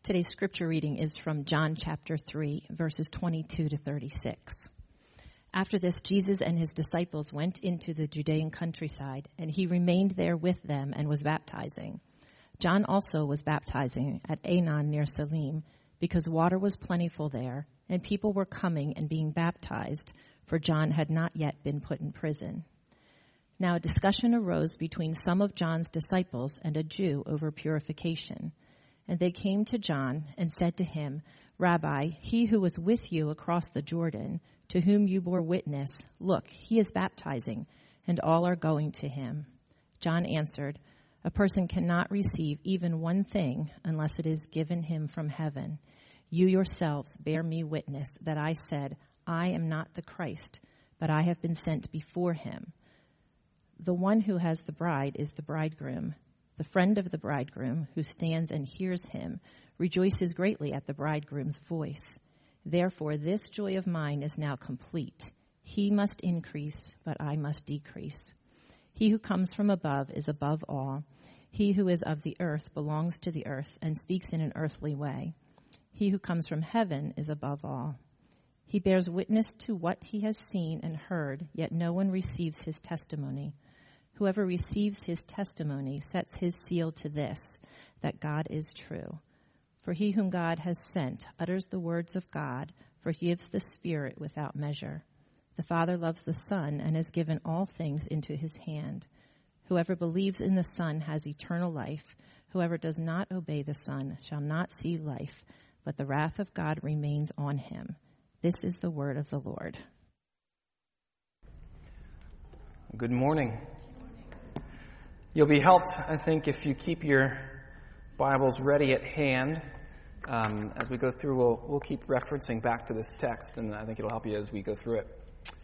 Today's scripture reading is from John chapter 3, verses 22 to 36. After this, Jesus and his disciples went into the Judean countryside, and he remained there with them and was baptizing. John also was baptizing at Aenon near Salim, because water was plentiful there, and people were coming and being baptized, for John had not yet been put in prison. Now a discussion arose between some of John's disciples and a Jew over purification. And they came to John and said to him, "Rabbi, he who was with you across the Jordan, to whom you bore witness, look, he is baptizing, and all are going to him." John answered, "A person cannot receive even one thing unless it is given him from heaven. You yourselves bear me witness that I said, I am not the Christ, but I have been sent before him. The one who has the bride is the bridegroom. The friend of the bridegroom, who stands and hears him, rejoices greatly at the bridegroom's voice. Therefore, this joy of mine is now complete. He must increase, but I must decrease. He who comes from above is above all. He who is of the earth belongs to the earth and speaks in an earthly way. He who comes from heaven is above all. He bears witness to what he has seen and heard, yet no one receives his testimony. Whoever receives his testimony sets his seal to this, that God is true. For he whom God has sent utters the words of God, for he gives the Spirit without measure. The Father loves the Son and has given all things into his hand. Whoever believes in the Son has eternal life. Whoever does not obey the Son shall not see life, but the wrath of God remains on him. This is the word of the Lord." Good morning. You'll be helped, I think, if you keep your Bibles ready at hand. As we go through, we'll keep referencing back to this text, and I think it'll help you as we go through it.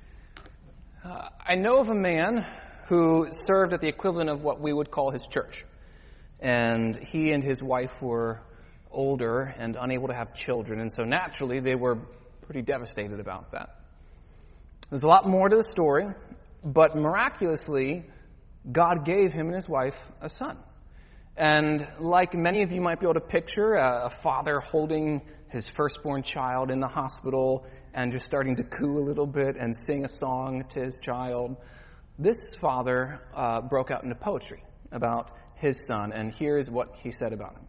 I know of a man who served at the equivalent of what we would call his church. And he and his wife were older and unable to have children, and so naturally they were pretty devastated about that. There's a lot more to the story, but miraculously, God gave him and his wife a son. And like many of you might be able to picture, a father holding his firstborn child in the hospital and just starting to coo a little bit and sing a song to his child, this father broke out into poetry about his son, and here's what he said about him.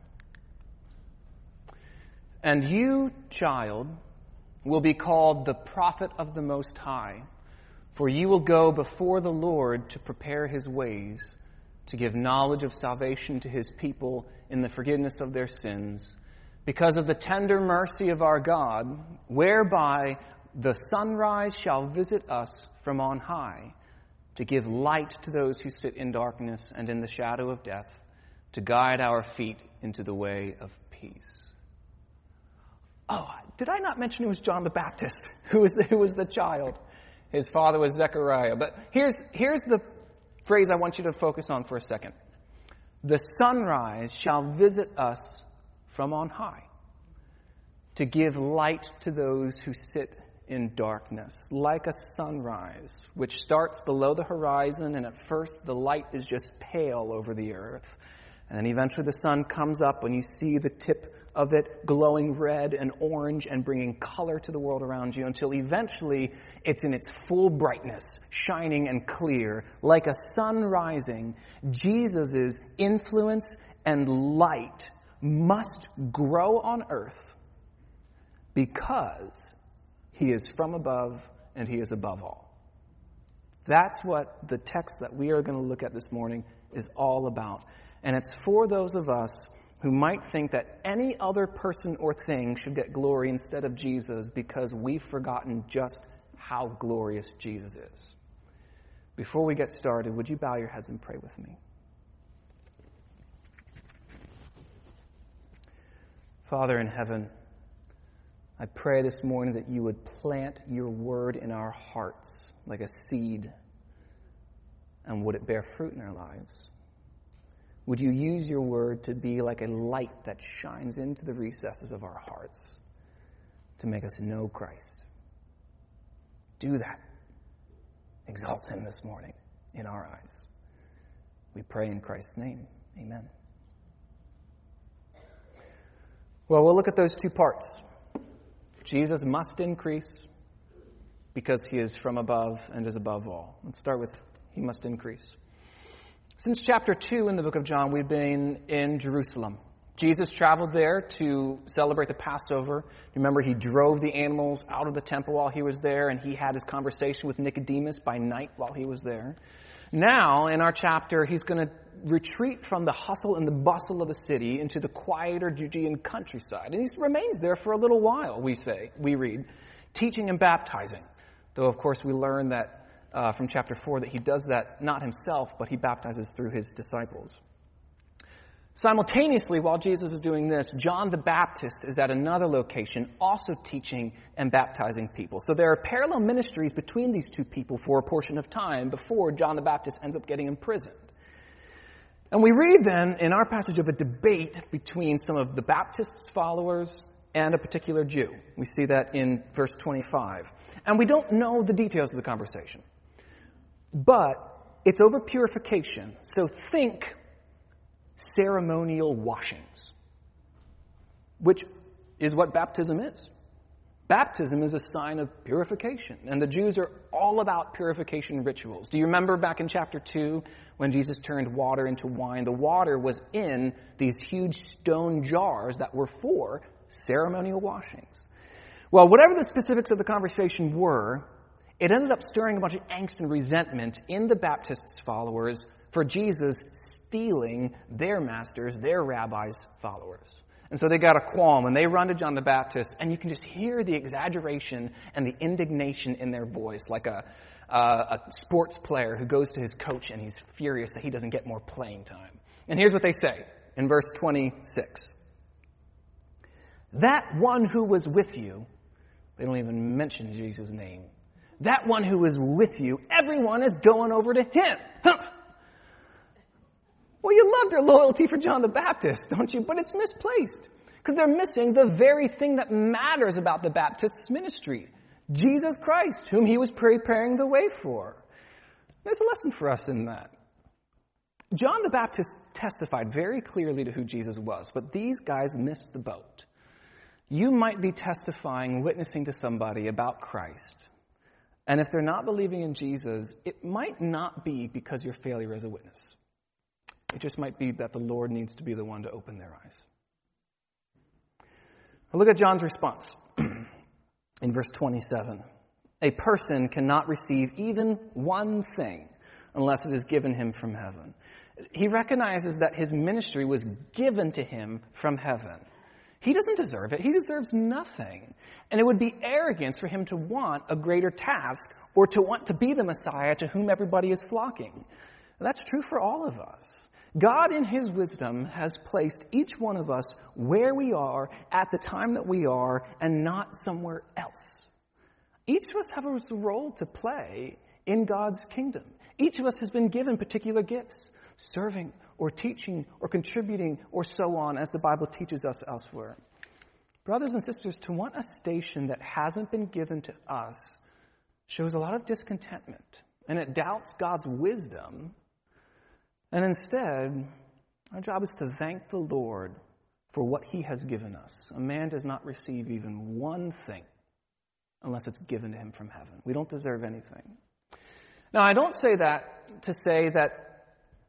"And you, child, will be called the prophet of the Most High, for you will go before the Lord to prepare his ways, to give knowledge of salvation to his people in the forgiveness of their sins, because of the tender mercy of our God, whereby the sunrise shall visit us from on high, to give light to those who sit in darkness and in the shadow of death, to guide our feet into the way of peace." Oh, did I not mention it was John the Baptist who was the child? His father was Zechariah. But here's the phrase I want you to focus on for a second. The sunrise shall visit us from on high, to give light to those who sit in darkness, like a sunrise, which starts below the horizon, and at first the light is just pale over the earth. And then eventually the sun comes up, and you see the tip of it glowing red and orange and bringing color to the world around you, until eventually it's in its full brightness, shining and clear. Like a sun rising, Jesus' influence and light must grow on earth because he is from above and he is above all. That's what the text that we are going to look at this morning is all about. And it's for those of us who might think that any other person or thing should get glory instead of Jesus because we've forgotten just how glorious Jesus is. Before we get started, would you bow your heads and pray with me? Father in heaven, I pray this morning that you would plant your word in our hearts like a seed, and would it bear fruit in our lives? Would you use your word to be like a light that shines into the recesses of our hearts to make us know Christ? Do that. Exalt him this morning in our eyes. We pray in Christ's name. Amen. Well, we'll look at those two parts. Jesus must increase because he is from above and is above all. Let's start with he must increase. Since chapter 2 in the book of John, we've been in Jerusalem. Jesus traveled there to celebrate the Passover. Remember, he drove the animals out of the temple while he was there, and he had his conversation with Nicodemus by night while he was there. Now, in our chapter, he's going to retreat from the hustle and the bustle of the city into the quieter Judean countryside. And he remains there for a little while, we read, teaching and baptizing. Though, of course, we learn that from chapter 4 that he does that not himself, but he baptizes through his disciples. Simultaneously, while Jesus is doing this, John the Baptist is at another location also teaching and baptizing people. So there are parallel ministries between these two people for a portion of time before John the Baptist ends up getting imprisoned. And we read then in our passage of a debate between some of the Baptist's followers and a particular Jew. We see that in verse 25. And we don't know the details of the conversation. But it's over purification. So think ceremonial washings, which is what baptism is. Baptism is a sign of purification, and the Jews are all about purification rituals. Do you remember back in chapter 2 when Jesus turned water into wine? The water was in these huge stone jars that were for ceremonial washings. Well, whatever the specifics of the conversation were, it ended up stirring a bunch of angst and resentment in the Baptist's followers for Jesus stealing their masters, their rabbis' followers. And so they got a qualm, and they run to John the Baptist, and you can just hear the exaggeration and the indignation in their voice, like a sports player who goes to his coach and he's furious that he doesn't get more playing time. And here's what they say in verse 26. That one who was with you, they don't even mention Jesus' name, that one who was with you, everyone is going over to him. Huh. Well, you love their loyalty for John the Baptist, don't you? But it's misplaced because they're missing the very thing that matters about the Baptist's ministry, Jesus Christ, whom he was preparing the way for. There's a lesson for us in that. John the Baptist testified very clearly to who Jesus was, but these guys missed the boat. You might be testifying, witnessing to somebody about Christ, and if they're not believing in Jesus, it might not be because your failure as a witness. It just might be that the Lord needs to be the one to open their eyes. Well, look at John's response in verse 27. A person cannot receive even one thing unless it is given him from heaven. He recognizes that his ministry was given to him from heaven. He doesn't deserve it. He deserves nothing. And it would be arrogance for him to want a greater task or to want to be the Messiah to whom everybody is flocking. And that's true for all of us. God, in his wisdom, has placed each one of us where we are at the time that we are and not somewhere else. Each of us have a role to play in God's kingdom. Each of us has been given particular gifts, serving or teaching or contributing or so on, as the Bible teaches us elsewhere. Brothers and sisters, to want a station that hasn't been given to us shows a lot of discontentment, and it doubts God's wisdom. And instead, our job is to thank the Lord for what he has given us. A man does not receive even one thing unless it's given to him from heaven. We don't deserve anything. Now, I don't say that to say that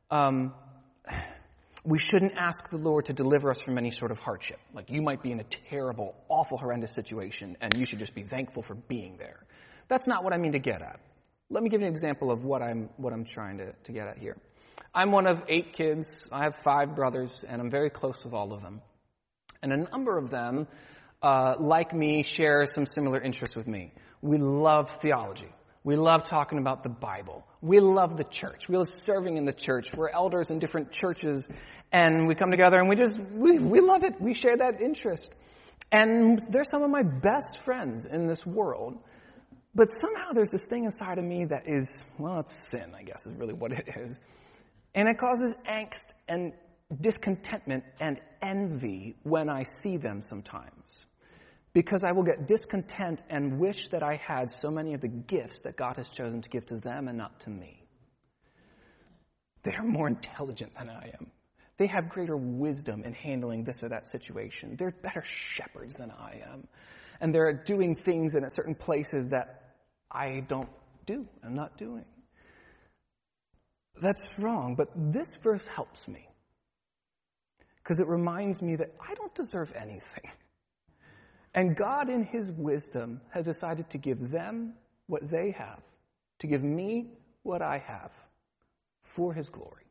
we shouldn't ask the Lord to deliver us from any sort of hardship. Like, you might be in a terrible, awful, horrendous situation, and you should just be thankful for being there. That's not what I mean to get at. Let me give you an example of what I'm trying to get at here. I'm one of 8 kids. I have 5 brothers, and I'm very close with all of them. And a number of them, like me, share some similar interests with me. We love theology. We love talking about the Bible. We love the church. We love serving in the church. We're elders in different churches, and we come together, and we love it. We share that interest. And they're some of my best friends in this world. But somehow there's this thing inside of me that is, well, it's sin, I guess, is really what it is. And it causes angst and discontentment and envy when I see them sometimes. Because I will get discontent and wish that I had so many of the gifts that God has chosen to give to them and not to me. They are more intelligent than I am. They have greater wisdom in handling this or that situation. They're better shepherds than I am. And they're doing things in certain places that I don't do. I'm not doing. That's wrong, but this verse helps me. Because it reminds me that I don't deserve anything. And God, in his wisdom, has decided to give them what they have, to give me what I have, for his glory.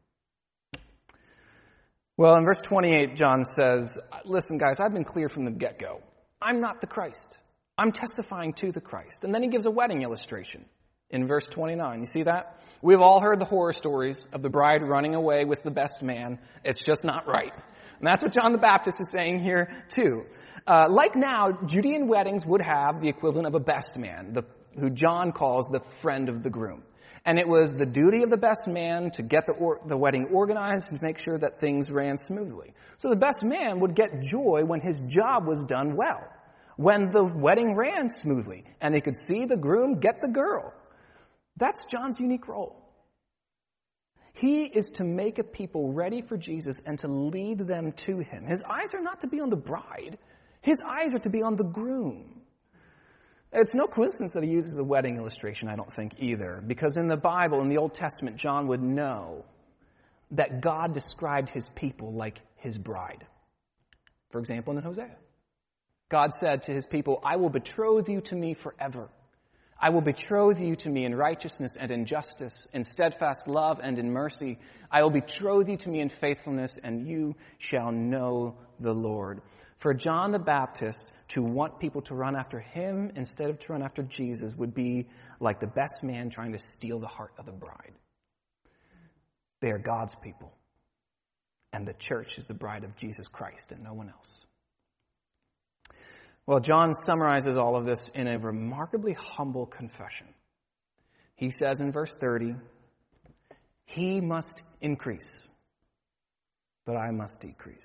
Well, in verse 28, John says, listen, guys, I've been clear from the get-go. I'm not the Christ. I'm testifying to the Christ. And then he gives a wedding illustration in verse 29. You see that? We've all heard the horror stories of the bride running away with the best man. It's just not right. And that's what John the Baptist is saying here, too. Like now, Judean weddings would have the equivalent of a best man, who John calls the friend of the groom. And it was the duty of the best man to get the wedding organized and to make sure that things ran smoothly. So the best man would get joy when his job was done well, when the wedding ran smoothly, and they could see the groom get the girl. That's John's unique role. He is to make a people ready for Jesus and to lead them to him. His eyes are not to be on the bride. His eyes are to be on the groom. It's no coincidence that he uses a wedding illustration, I don't think, either. Because in the Bible, in the Old Testament, John would know that God described his people like his bride. For example, in Hosea, God said to his people, I will betroth you to me forever. I will betroth you to me in righteousness and in justice, in steadfast love and in mercy. I will betroth you to me in faithfulness, and you shall know the Lord. For John the Baptist to want people to run after him instead of to run after Jesus would be like the best man trying to steal the heart of the bride. They are God's people, and the church is the bride of Jesus Christ and no one else. Well, John summarizes all of this in a remarkably humble confession. He says in verse 30, he must increase, but I must decrease.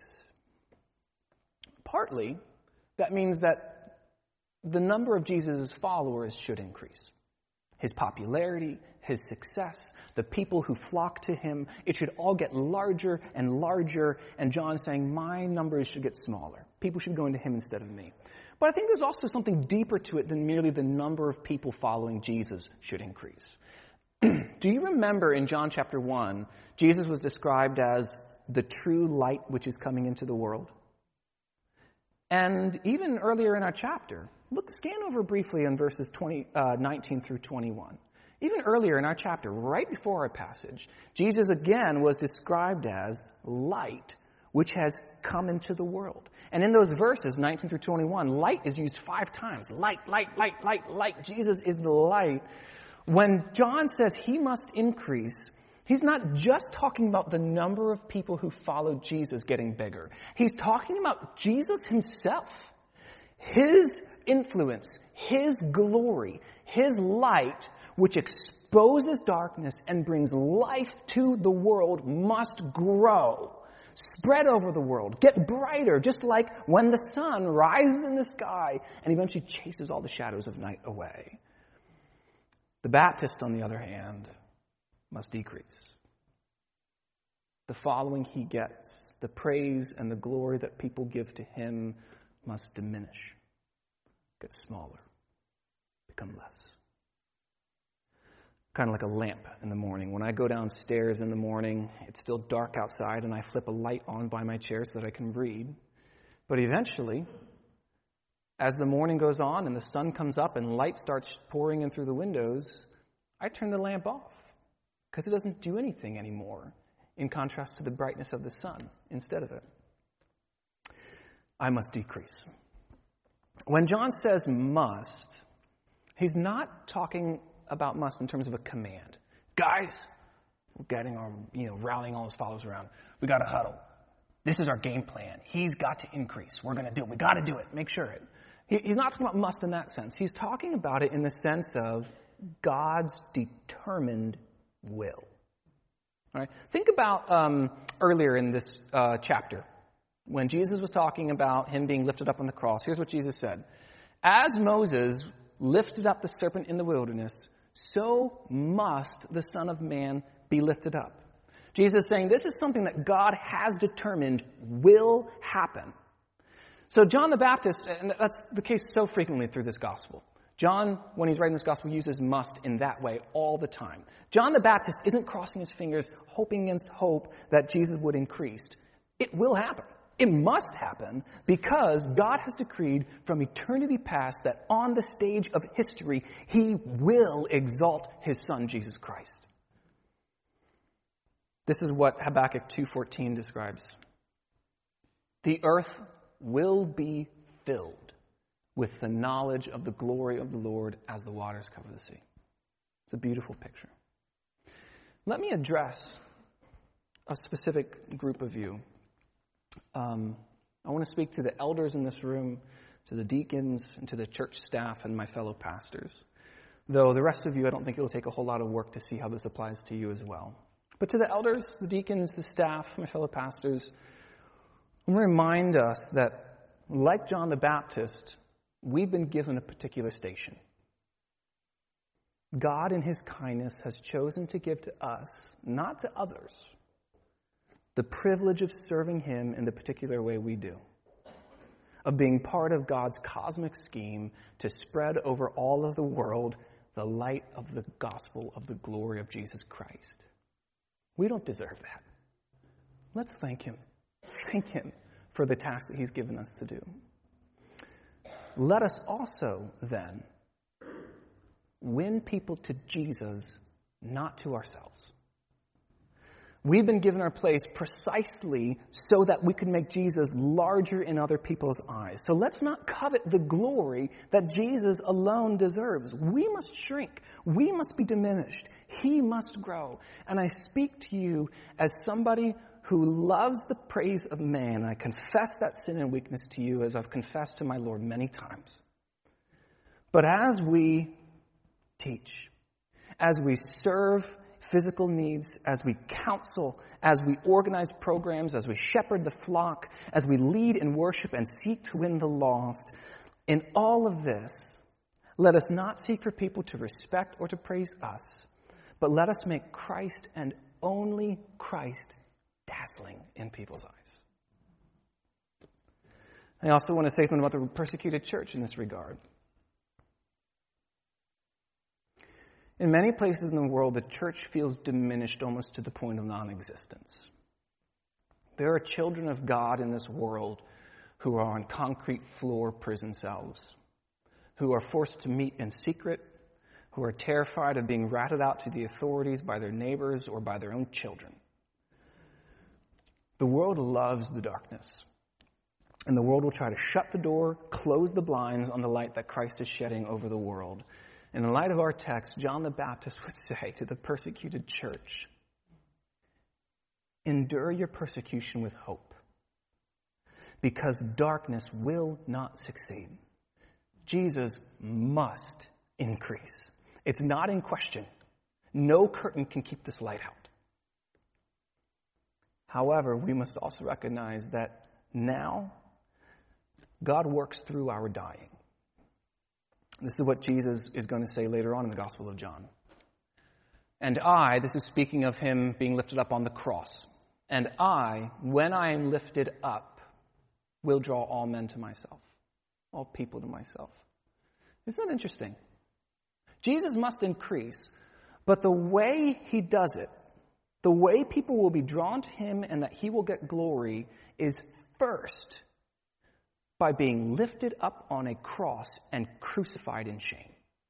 Partly, that means that the number of Jesus' followers should increase. His popularity, his success, the people who flock to him, it should all get larger and larger. And John's saying, my numbers should get smaller. People should go into him instead of me. But I think there's also something deeper to it than merely the number of people following Jesus should increase. Do you remember in John chapter 1, Jesus was described as the true light which is coming into the world? And even earlier in our chapter, scan over briefly on verses 19 through 21. Even earlier in our chapter, right before our passage, Jesus again was described as light which has come into the world. And in those verses, 19 through 21, light is used 5 times. Light, light, light, light, light. Jesus is the light. When John says he must increase, he's not just talking about the number of people who follow Jesus getting bigger. He's talking about Jesus himself. His influence, his glory, his light, which exposes darkness and brings life to the world, must grow. Spread over the world, get brighter, just like when the sun rises in the sky and eventually chases all the shadows of night away. The Baptist, on the other hand, must decrease. The following he gets, the praise and the glory that people give to him must diminish, get smaller, become less. Kind of like a lamp in the morning. When I go downstairs in the morning, it's still dark outside, and I flip a light on by my chair so that I can read. But eventually, as the morning goes on and the sun comes up and light starts pouring in through the windows, I turn the lamp off because it doesn't do anything anymore in contrast to the brightness of the sun instead of it. I must decrease. When John says must, he's not talking about must in terms of a command. Guys, we're getting our, rallying all his followers around. We got to huddle. This is our game plan. He's got to increase. We're going to do it. We got to do it. Make sure it. He's not talking about must in that sense. He's talking about it in the sense of God's determined will. All right? Think about earlier in this chapter when Jesus was talking about him being lifted up on the cross. Here's what Jesus said. As Moses lifted up the serpent in the wilderness, so must the Son of Man be lifted up, Jesus is saying this is something that God has determined will happen. So John the Baptist, and that's the case so frequently through this gospel. John, when he's writing this gospel, uses must in that way all the time. John the Baptist isn't crossing his fingers, hoping against hope that Jesus would increase. It will happen. It must happen because God has decreed from eternity past that on the stage of history, he will exalt his son, Jesus Christ. This is what Habakkuk 2:14 describes. The earth will be filled with the knowledge of the glory of the Lord as the waters cover the sea. It's a beautiful picture. Let me address a specific group of you. I want to speak to the elders in this room, to the deacons, and to the church staff and my fellow pastors. Though the rest of you, I don't think it will take a whole lot of work to see how this applies to you as well. But to the elders, the deacons, the staff, my fellow pastors, I want to remind us that, like John the Baptist, we've been given a particular station. God, in his kindness, has chosen to give to us, not to others, the privilege of serving him in the particular way we do, of being part of God's cosmic scheme to spread over all of the world the light of the gospel of the glory of Jesus Christ. We don't deserve that. Let's thank him. Thank him for the task that he's given us to do. Let us also, then, win people to Jesus, not to ourselves. We've been given our place precisely so that we can make Jesus larger in other people's eyes. So let's not covet the glory that Jesus alone deserves. We must shrink. We must be diminished. He must grow. And I speak to you as somebody who loves the praise of man. I confess that sin and weakness to you as I've confessed to my Lord many times. But as we teach, as we serve physical needs, as we counsel, as we organize programs, as we shepherd the flock, as we lead in worship and seek to win the lost, in all of this, let us not seek for people to respect or to praise us, but let us make Christ and only Christ dazzling in people's eyes. I also want to say something about the persecuted church in this regard. In many places in the world, the church feels diminished almost to the point of non-existence. There are children of God in this world who are on concrete floor prison cells, who are forced to meet in secret, who are terrified of being ratted out to the authorities by their neighbors or by their own children. The world loves the darkness, and the world will try to shut the door, close the blinds on the light that Christ is shedding over the world. And in light of our text, John the Baptist would say to the persecuted church, endure your persecution with hope, because darkness will not succeed. Jesus must increase. It's not in question. No curtain can keep this light out. However, we must also recognize that now God works through our dying. This is what Jesus is going to say later on in the Gospel of John. And I, this is speaking of him being lifted up on the cross, and I, when I am lifted up, will draw all men to myself, all people to myself. Isn't that interesting? Jesus must increase, but the way he does it, the way people will be drawn to him and that he will get glory is first by being lifted up on a cross and crucified in shame,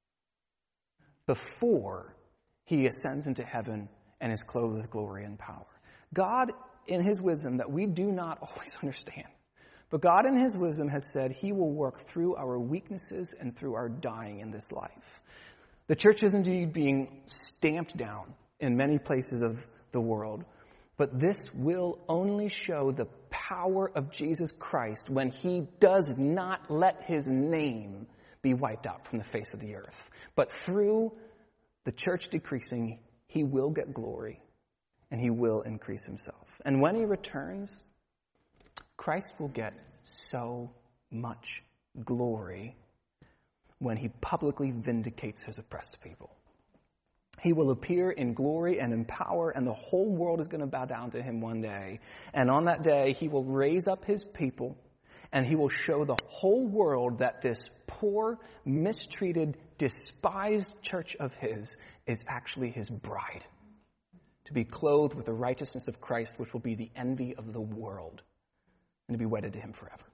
before he ascends into heaven and is clothed with glory and power. God, in his wisdom that we do not always understand, but God in his wisdom has said he will work through our weaknesses and through our dying in this life. The church is indeed being stamped down in many places of the world, but this will only show the power of Jesus Christ when he does not let his name be wiped out from the face of the earth. But through the church decreasing, he will get glory and he will increase himself. And when he returns, Christ will get so much glory when he publicly vindicates his oppressed people. He will appear in glory and in power, and the whole world is going to bow down to him one day. And on that day, he will raise up his people, and he will show the whole world that this poor, mistreated, despised church of his is actually his bride, to be clothed with the righteousness of Christ, which will be the envy of the world, and to be wedded to him forever.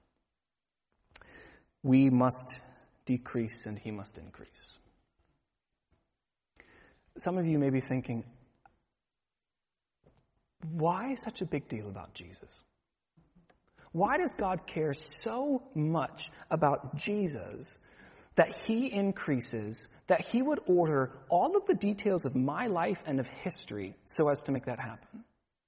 We must decrease, and he must increase. Some of you may be thinking, why such a big deal about Jesus? Why does God care so much about Jesus that he increases, that he would order all of the details of my life and of history so as to make that happen?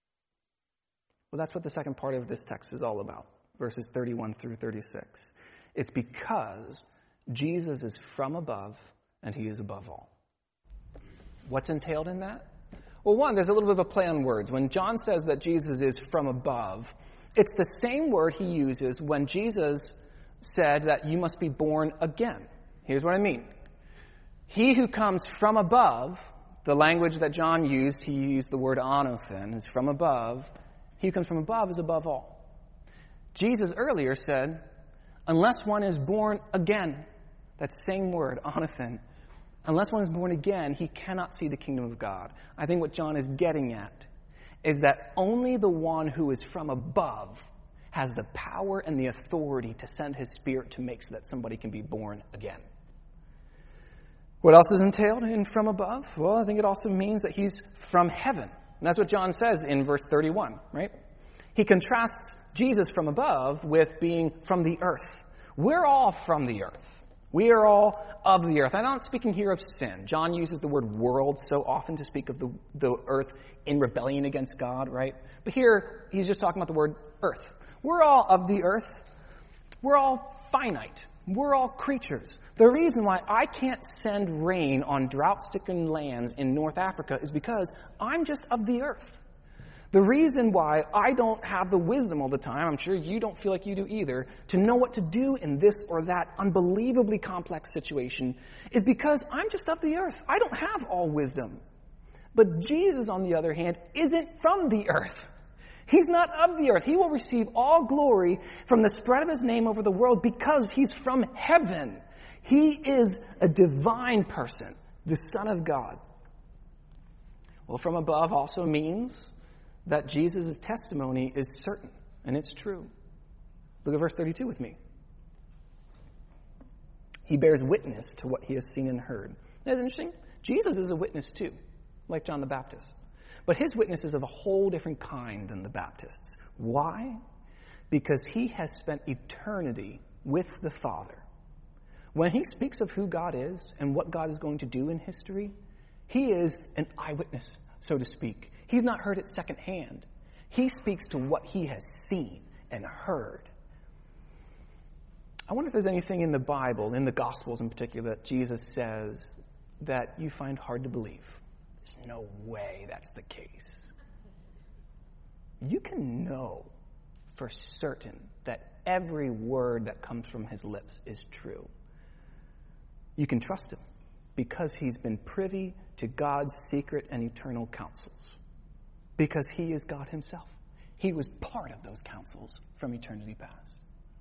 Well, that's what the second part of this text is all about, verses 31 through 36. It's because Jesus is from above and he is above all. What's entailed in that? Well, one, there's a little bit of a play on words. When John says that Jesus is from above, it's the same word he uses when Jesus said that you must be born again. Here's what I mean. He who comes from above, the language that John used, he used the word anothen, is from above. He who comes from above is above all. Jesus earlier said, unless one is born again, that same word, anothen, unless one is born again, he cannot see the kingdom of God. I think what John is getting at is that only the one who is from above has the power and the authority to send his Spirit to make so that somebody can be born again. What else is entailed in from above? Well, I think it also means that he's from heaven. And that's what John says in verse 31, right? He contrasts Jesus from above with being from the earth. We're all from the earth. We are all of the earth. I'm not speaking here of sin. John uses the word world so often to speak of the earth in rebellion against God, right? But here, he's just talking about the word earth. We're all of the earth. We're all finite. We're all creatures. The reason why I can't send rain on drought-stricken lands in North Africa is because I'm just of the earth. The reason why I don't have the wisdom all the time, I'm sure you don't feel like you do either, to know what to do in this or that unbelievably complex situation is because I'm just of the earth. I don't have all wisdom. But Jesus, on the other hand, isn't from the earth. He's not of the earth. He will receive all glory from the spread of his name over the world because he's from heaven. He is a divine person, the Son of God. Well, from above also means that Jesus' testimony is certain, and it's true. Look at verse 32 with me. He bears witness to what he has seen and heard. That's interesting. Jesus is a witness too, like John the Baptist. But his witness is of a whole different kind than the Baptist's. Why? Because he has spent eternity with the Father. When he speaks of who God is and what God is going to do in history, he is an eyewitness, so to speak. He's not heard it secondhand. He speaks to what he has seen and heard. I wonder if there's anything in the Bible, in the Gospels in particular, that Jesus says that you find hard to believe. There's no way that's the case. You can know for certain that every word that comes from his lips is true. You can trust him because he's been privy to God's secret and eternal counsels. Because he is God himself. He was part of those counsels from eternity past.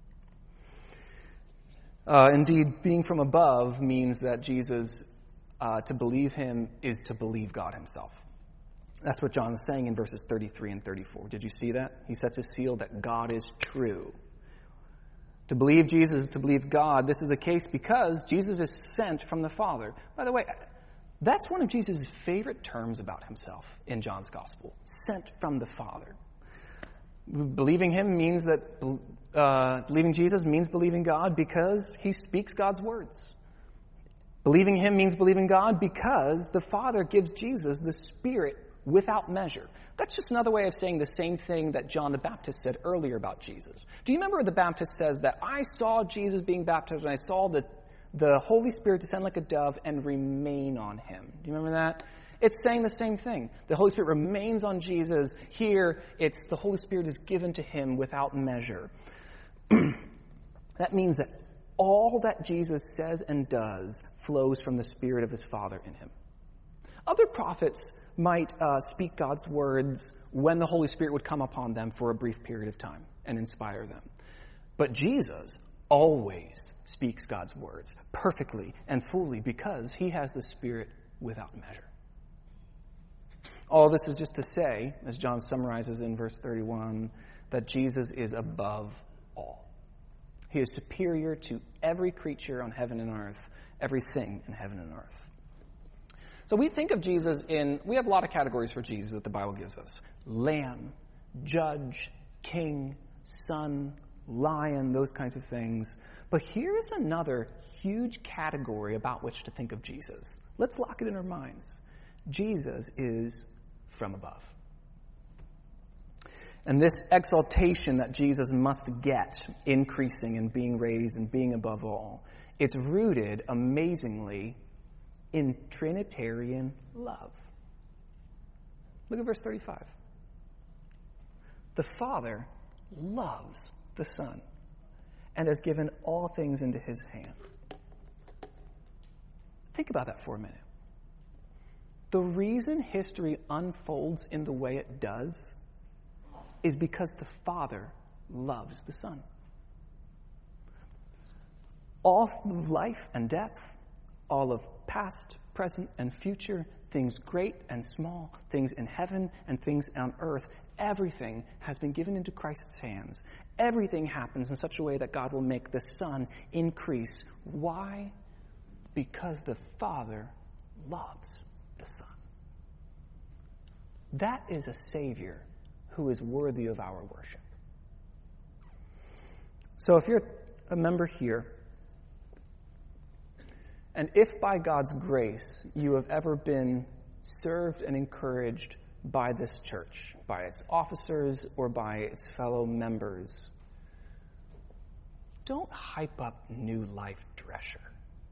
Indeed, being from above means that Jesus, to believe him is to believe God himself. That's what John is saying in verses 33 and 34. Did you see that? He sets a seal that God is true. To believe Jesus is to believe God. This is the case because Jesus is sent from the Father. By the way, that's one of Jesus' favorite terms about himself in John's Gospel. Sent from the Father. Believing him means that, believing Jesus means believing God because he speaks God's words. Believing him means believing God because the Father gives Jesus the Spirit without measure. That's just another way of saying the same thing that John the Baptist said earlier about Jesus. Do you remember the Baptist says that I saw Jesus being baptized and I saw the Holy Spirit descend like a dove and remain on him? Do you remember that? It's saying the same thing. The Holy Spirit remains on Jesus. Here, it's the Holy Spirit is given to him without measure. That means that all that Jesus says and does flows from the Spirit of his Father in him. Other prophets might speak God's words when the Holy Spirit would come upon them for a brief period of time and inspire them. But Jesus always speaks God's words perfectly and fully because he has the Spirit without measure. All this is just to say, as John summarizes in verse 31, that Jesus is above all. He is superior to every creature on heaven and earth, everything in heaven and earth. So we think of Jesus we have a lot of categories for Jesus that the Bible gives us. Lamb, judge, king, son, lion, those kinds of things. But here is another huge category about which to think of Jesus. Let's lock it in our minds. Jesus is from above. And this exaltation that Jesus must get, increasing and being raised and being above all, it's rooted, amazingly, in Trinitarian love. Look at verse 35. The Father loves the Son and has given all things into his hand. Think about that for a minute. The reason history unfolds in the way it does is because the Father loves the Son. All of life and death, all of past, present, and future, things great and small, things in heaven and things on earth, everything has been given into Christ's hands. Everything happens in such a way that God will make the Son increase. Why? Because the Father loves the Son. That is a Savior who is worthy of our worship. So if you're a member here, and if by God's grace you have ever been served and encouraged by this church, by its officers or by its fellow members, don't hype up New Life Drescher.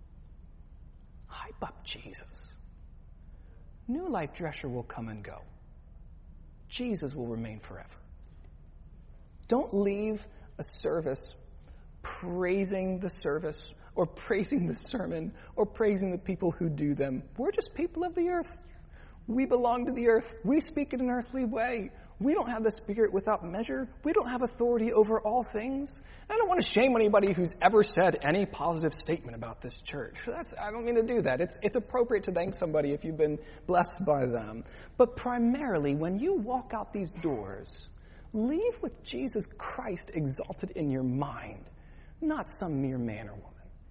Hype up Jesus. New Life Drescher will come and go. Jesus will remain forever. Don't leave a service praising the service or praising the sermon or praising the people who do them. We're just people of the earth. We belong to the earth. We speak in an earthly way. We don't have the Spirit without measure. We don't have authority over all things. I don't want to shame anybody who's ever said any positive statement about this church. I don't mean to do that. It's appropriate to thank somebody if you've been blessed by them. But primarily, when you walk out these doors, leave with Jesus Christ exalted in your mind, not some mere man or woman.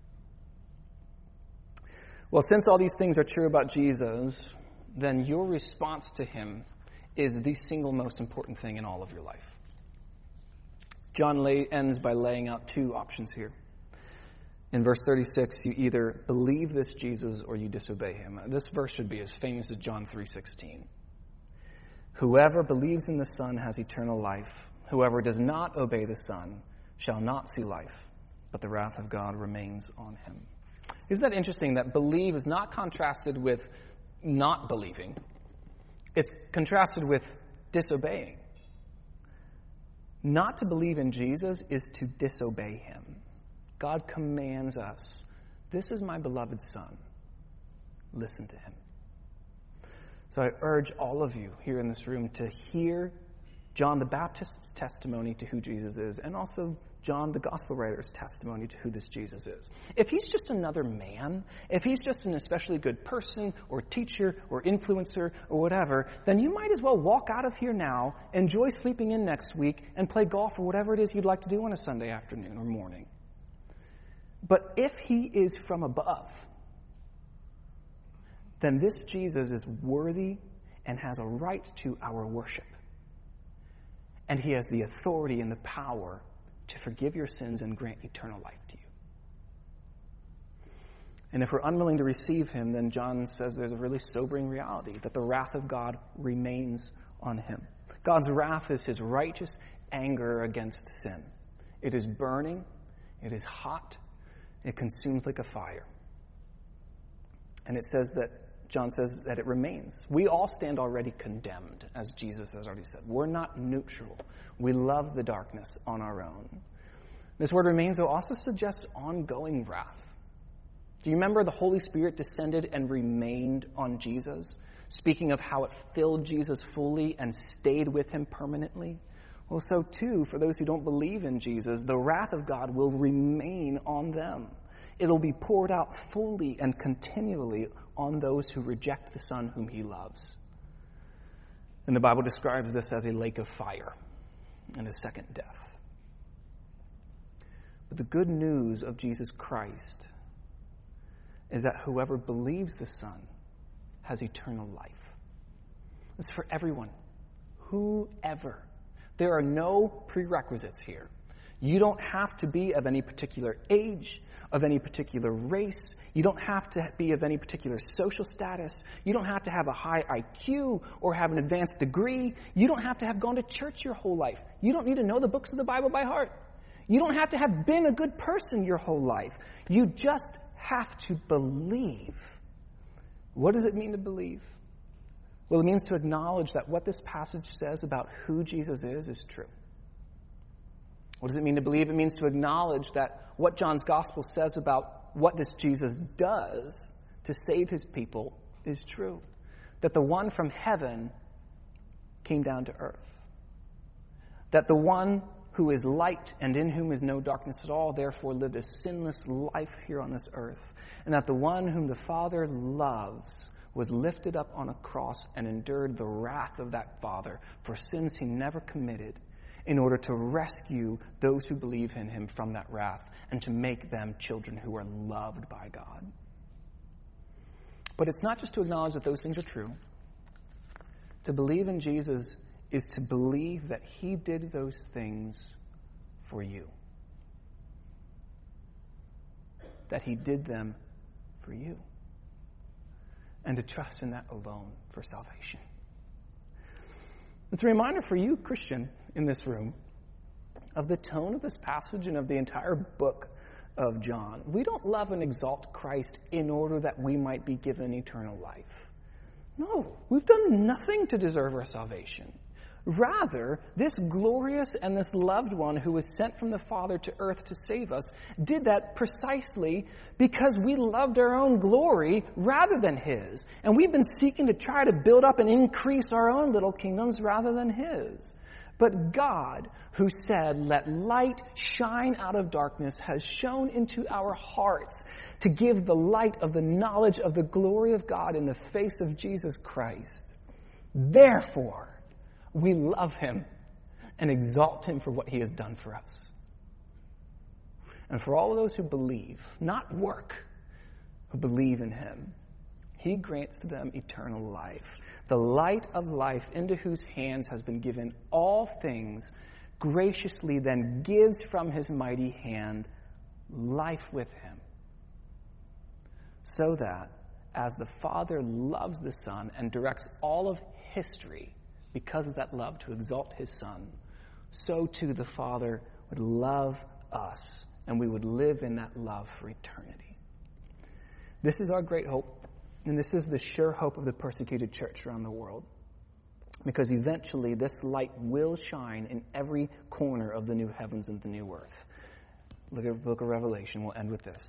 Well, since all these things are true about Jesus, then your response to him is the single most important thing in all of your life. John ends by laying out two options here. In verse 36, you either believe this Jesus or you disobey him. This verse should be as famous as John 3:16. Whoever believes in the Son has eternal life. Whoever does not obey the Son shall not see life, but the wrath of God remains on him. Isn't that interesting that believe is not contrasted with not believing? It's contrasted with disobeying. Not to believe in Jesus is to disobey him. God commands us, this is my beloved Son. Listen to him. So I urge all of you here in this room to hear John the Baptist's testimony to who Jesus is, and also John the Gospel writer's testimony to who this Jesus is. If he's just another man, if he's just an especially good person or teacher or influencer or whatever, then you might as well walk out of here now, enjoy sleeping in next week, and play golf or whatever it is you'd like to do on a Sunday afternoon or morning. But if he is from above, then this Jesus is worthy and has a right to our worship. And he has the authority and the power to forgive your sins and grant eternal life to you. And if we're unwilling to receive him, then John says there's a really sobering reality, that the wrath of God remains on him. God's wrath is his righteous anger against sin. It is burning, it is hot, it consumes like a fire. And it says that, John says that it remains. We all stand already condemned, as Jesus has already said. We're not neutral. We love the darkness on our own. This word remains, though, also suggests ongoing wrath. Do you remember the Holy Spirit descended and remained on Jesus? speaking of how it filled Jesus fully and stayed with him permanently. Well, so too, for those who don't believe in Jesus, the wrath of God will remain on them. It'll be poured out fully and continually on those who reject the Son whom he loves. And the Bible describes this as a lake of fire and a second death. But the good news of Jesus Christ is that whoever believes the Son has eternal life. It's for everyone. Whoever. There are no prerequisites here. You don't have to be of any particular age, of any particular race. You don't have to be of any particular social status. You don't have to have a high IQ or have an advanced degree. You don't have to have gone to church your whole life. You don't need to know the books of the Bible by heart. You don't have to have been a good person your whole life. You just have to believe. What does it mean to believe? Well, it means to acknowledge that what this passage says about who Jesus is true. What does it mean to believe? It means to acknowledge that what John's gospel says about what this Jesus does to save his people is true. That the one from heaven came down to earth. That the one who is light and in whom is no darkness at all, therefore lived a sinless life here on this earth. And that the one whom the Father loves was lifted up on a cross and endured the wrath of that Father for sins he never committed, in order to rescue those who believe in him from that wrath and to make them children who are loved by God. But it's not just to acknowledge that those things are true. To believe in Jesus is to believe that he did those things for you. That he did them for you. And to trust in that alone for salvation. It's a reminder for you, Christian, in this room, of the tone of this passage and of the entire book of John. We don't love and exalt Christ in order that we might be given eternal life. No, we've done nothing to deserve our salvation. Rather, this glorious and this loved one who was sent from the Father to earth to save us did that precisely because we loved our own glory rather than his. And we've been seeking to try to build up and increase our own little kingdoms rather than his. But God, who said, "Let light shine out of darkness," has shone into our hearts to give the light of the knowledge of the glory of God in the face of Jesus Christ. Therefore, we love him and exalt him for what he has done for us. And for all of those who believe, not work, who believe in him, he grants to them eternal life. The light of life, into whose hands has been given all things, graciously then gives from his mighty hand life with him. So that, as the Father loves the Son and directs all of history because of that love to exalt his Son, so too the Father would love us, and we would live in that love for eternity. This is our great hope, and this is the sure hope of the persecuted church around the world, because eventually this light will shine in every corner of the new heavens and the new earth. Look at the book of Revelation. We'll end with this.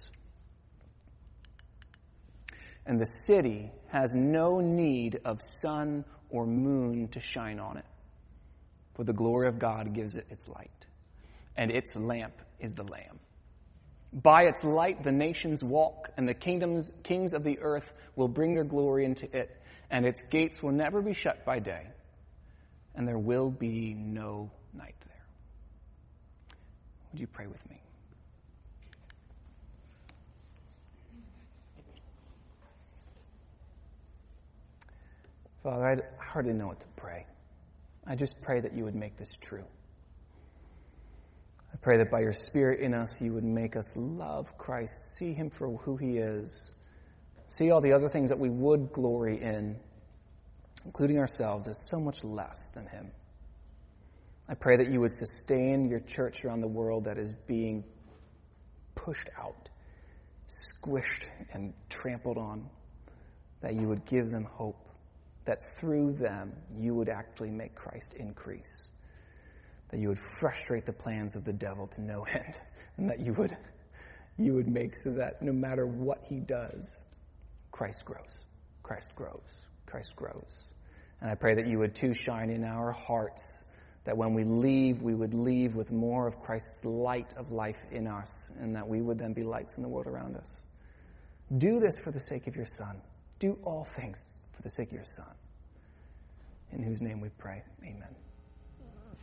And the city has no need of sun or moon to shine on it, for the glory of God gives it its light, and its lamp is the Lamb. By its light the nations walk, and the kings of the earth will bring their glory into it, and its gates will never be shut by day, and there will be no night there. Would you pray with me? Father, I hardly know what to pray. I just pray that you would make this true. I pray that by your Spirit in us, you would make us love Christ, see him for who he is, see all the other things that we would glory in, including ourselves, as so much less than him. I pray that you would sustain your church around the world that is being pushed out, squished, and trampled on, that you would give them hope, that through them you would actually make Christ increase, that you would frustrate the plans of the devil to no end, and that you would make so that no matter what he does, Christ grows, Christ grows, Christ grows. And I pray that you would too shine in our hearts, that when we leave, we would leave with more of Christ's light of life in us, and that we would then be lights in the world around us. Do this for the sake of your Son. Do all things for the sake of your Son, in whose name we pray. Amen.